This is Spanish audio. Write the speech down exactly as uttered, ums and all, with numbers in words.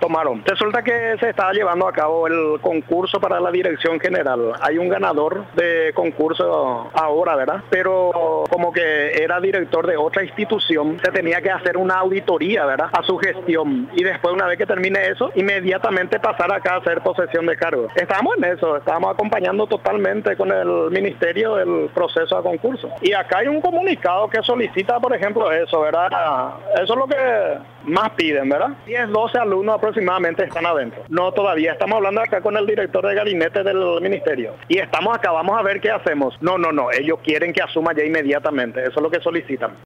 tomaron. Resulta que se estaba llevando a cabo el concurso para la dirección general. Hay un ganador de concurso ahora, ¿verdad? Pero como que era director de otra institución, se tenía que hacer una auditoría, ¿verdad? A su gestión. Y después, una vez que termine eso, inmediatamente pasar acá a hacer posesión de cargo. Estábamos en eso, estábamos acompañando totalmente con el ministerio el proceso a concurso. Y acá hay un comunicado que solicita, por ejemplo, eso, ¿verdad? Eso es lo que más piden, ¿verdad? diez, doce alumnos aproximadamente están adentro. No, todavía estamos hablando acá con el director de gabinete del ministerio. Y estamos acá, vamos a ver qué hacemos. No, no, no, ellos quieren que asuma ya inmediatamente. Eso es lo que solicitan.